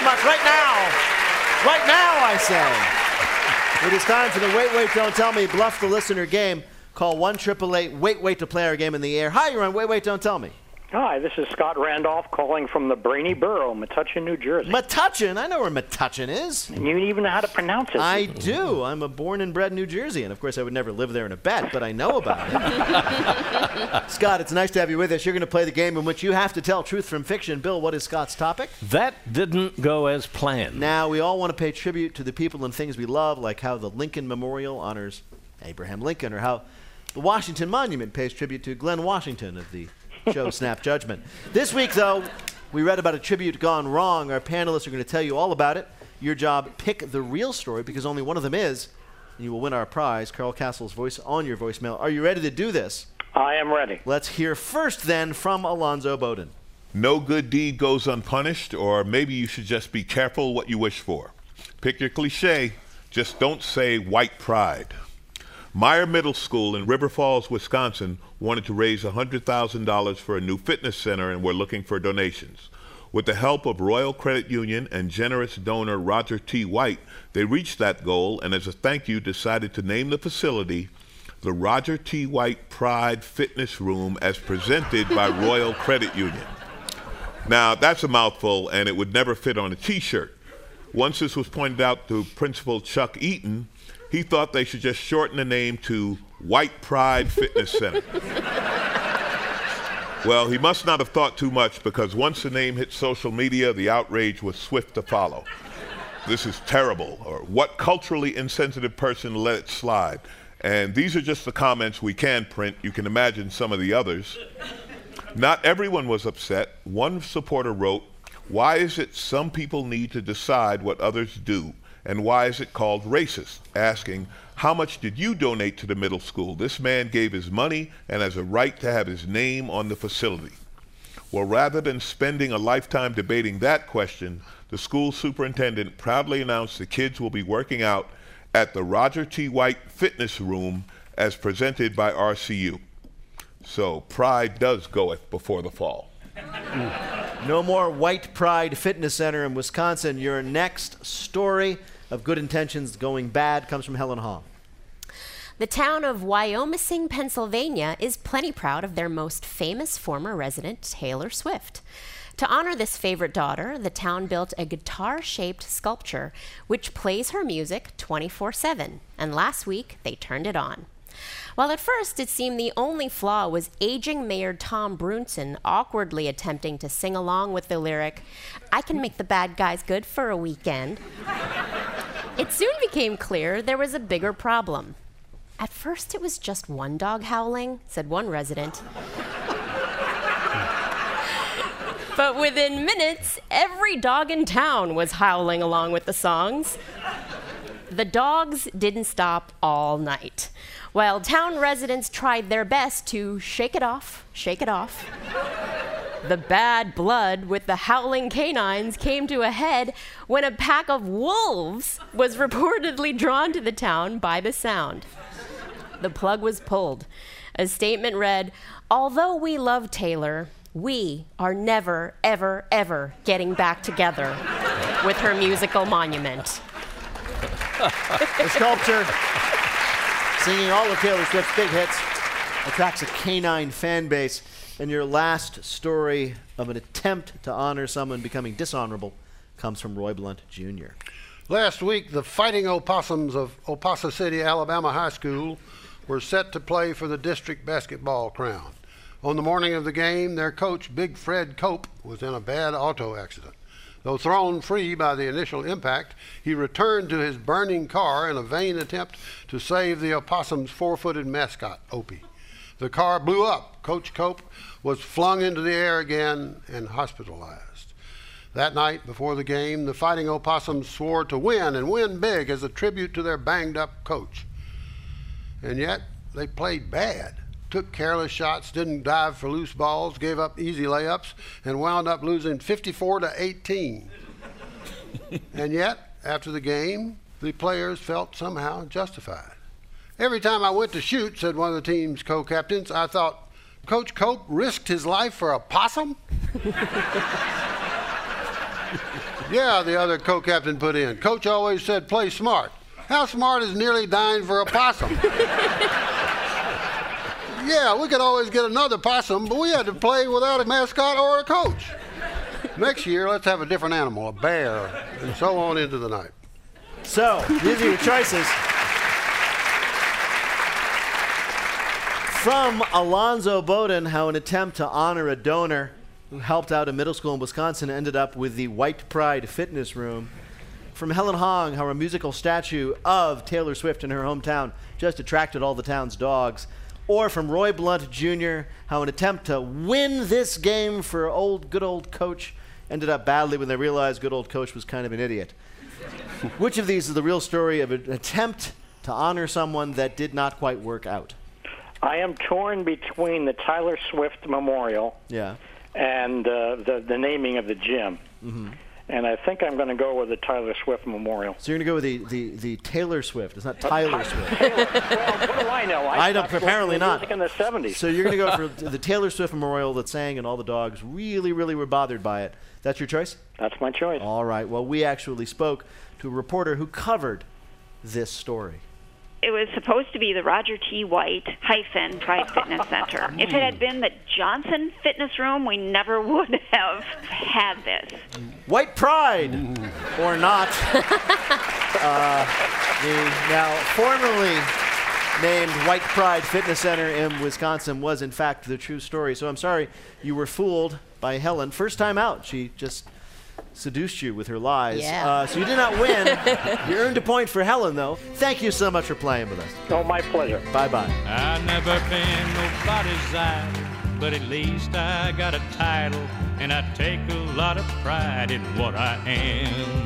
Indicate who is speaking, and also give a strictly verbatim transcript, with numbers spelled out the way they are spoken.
Speaker 1: much. Right now. Right now, I say. It is time for the Wait, Wait, Don't Tell Me Bluff the Listener game. Call one eight eight eight, wait, wait to play our game in the air. Hi, you're on Wait, Wait, Don't Tell Me.
Speaker 2: Hi, this is Scott Randolph calling from the Brainy Borough, Metuchen, New Jersey.
Speaker 1: Metuchen? I know where Metuchen is.
Speaker 2: And you even know how to pronounce it.
Speaker 1: I do. I'm a born and bred New Jersey, and of course I would never live there in a bet, but I know about it. Scott, it's nice to have you with us. You're going to play the game in which you have to tell truth from fiction. Bill, what is Scott's topic?
Speaker 3: That didn't go as planned.
Speaker 1: Now, we all want to pay tribute to the people and things we love, like how the Lincoln Memorial honors Abraham Lincoln, or how the Washington Monument pays tribute to Glenn Washington of the show Snap Judgment. This week, though, we read about a tribute gone wrong. Our panelists are going to tell you all about it. Your job, pick the real story, because only one of them is, and you will win our prize, Carl Castle's voice on your voicemail. Are you ready to do this?
Speaker 2: I am ready.
Speaker 1: Let's hear first, then, from Alonzo Bowden.
Speaker 4: No good deed goes unpunished, or maybe you should just be careful what you wish for. Pick your cliche. Just don't say white pride. Meyer Middle School in River Falls, Wisconsin wanted to raise one hundred thousand dollars for a new fitness center and were looking for donations. With the help of Royal Credit Union and generous donor Roger T. White, they reached that goal and as a thank you decided to name the facility the Roger T. White Pride Fitness Room as presented by Royal Credit Union. Now, that's a mouthful and it would never fit on a t-shirt. Once this was pointed out to Principal Chuck Eaton, he thought they should just shorten the name to White Pride Fitness Center. Well, he must not have thought too much because once the name hit social media, the outrage was swift to follow. This is terrible, or what culturally insensitive person let it slide? And these are just the comments we can print. You can imagine some of the others. Not everyone was upset. One supporter wrote, "Why is it some people need to decide what others do? And why is it called racist?" Asking, how much did you donate to the middle school? This man gave his money and has a right to have his name on the facility. Well, rather than spending a lifetime debating that question, the school superintendent proudly announced the kids will be working out at the Roger T. White Fitness Room as presented by R C U. So pride does goeth before the fall.
Speaker 1: No more White Pride Fitness Center in Wisconsin. Your next story of good intentions going bad comes from Helen Hall.
Speaker 5: The town of Wyomissing, Pennsylvania is plenty proud of their most famous former resident, Taylor Swift. To honor this favorite daughter, the town built a guitar-shaped sculpture which plays her music twenty-four seven, and last week they turned it on. While at first it seemed the only flaw was aging Mayor Tom Brunson awkwardly attempting to sing along with the lyric, "I can make the bad guys good for a weekend," it soon became clear there was a bigger problem. At first it was just one dog howling, said one resident. But within minutes, every dog in town was howling along with the songs. The dogs didn't stop all night. While town residents tried their best to shake it off, shake it off, the bad blood with the howling canines came to a head when a pack of wolves was reportedly drawn to the town by the sound. The plug was pulled. A statement read, "Although we love Taylor, we are never, ever, ever getting back together with her musical monument."
Speaker 1: The sculpture, singing all of Taylor Swift's big hits, attracts a canine fan base. And your last story of an attempt to honor someone becoming dishonorable comes from Roy Blunt, Junior
Speaker 6: Last week, the Fighting Opossums of Opasa City, Alabama High School were set to play for the district basketball crown. On the morning of the game, their coach, Big Fred Cope, was in a bad auto accident. Though thrown free by the initial impact, he returned to his burning car in a vain attempt to save the Opossums' four-footed mascot, Opie. The car blew up. Coach Cope was flung into the air again and hospitalized. That night, before the game, the Fighting Opossums swore to win and win big as a tribute to their banged-up coach. And yet, they played bad. Took careless shots, didn't dive for loose balls, gave up easy layups, and wound up losing fifty-four to eighteen. And yet, after the game, the players felt somehow justified. "Every time I went to shoot," said one of the team's co-captains, "I thought, Coach Cope risked his life for a possum?" Yeah, the other co-captain put in. Coach always said play smart. How smart is nearly dying for a possum? Yeah, we could always get another possum, but we had to play without a mascot or a coach. Next year, let's have a different animal, a bear, and so on into the night.
Speaker 1: So, these are your choices. From Alonzo Bowden, how an attempt to honor a donor who helped out a middle school in Wisconsin ended up with the White Pride Fitness Room. From Helen Hong, how a musical statue of Taylor Swift in her hometown just attracted all the town's dogs. Or from Roy Blunt Junior, how an attempt to win this game for old, good old coach ended up badly when they realized good old coach was kind of an idiot. Which of these is the real story of an attempt to honor someone that did not quite work out?
Speaker 2: I am torn between the Tyler Swift Memorial
Speaker 1: Yeah.
Speaker 2: and uh, the, the naming of the gym.
Speaker 1: Mm-hmm.
Speaker 2: And I think I'm going to go with the Tyler Swift Memorial.
Speaker 1: So you're going to go with the, the, the Taylor Swift. It's not Tyler Swift.
Speaker 2: Taylor. Well, what do I know? I,
Speaker 1: I don't, apparently not.
Speaker 2: Music in the seventies.
Speaker 1: So you're going to go for the Taylor Swift Memorial that sang and all the dogs really, really were bothered by it. That's your choice?
Speaker 2: That's my choice.
Speaker 1: All right. Well, we actually spoke to a reporter who covered this story.
Speaker 7: It was supposed to be the Roger T. White hyphen Pride Fitness Center. If it had been the Johnson Fitness Room, we never would have had this.
Speaker 1: White Pride, or not. uh, the now formerly named White Pride Fitness Center in Wisconsin was, in fact, the true story. So I'm sorry you were fooled by Helen. First time out, she just seduced you with her lies.
Speaker 5: Yeah.
Speaker 1: Uh, so you did not win. You earned a point for Helen, though. Thank you so much for playing with us.
Speaker 2: Oh, my pleasure.
Speaker 1: Bye-bye.
Speaker 8: I've never been nobody's idol, but at least I got a title, and I take a lot of pride in what I am.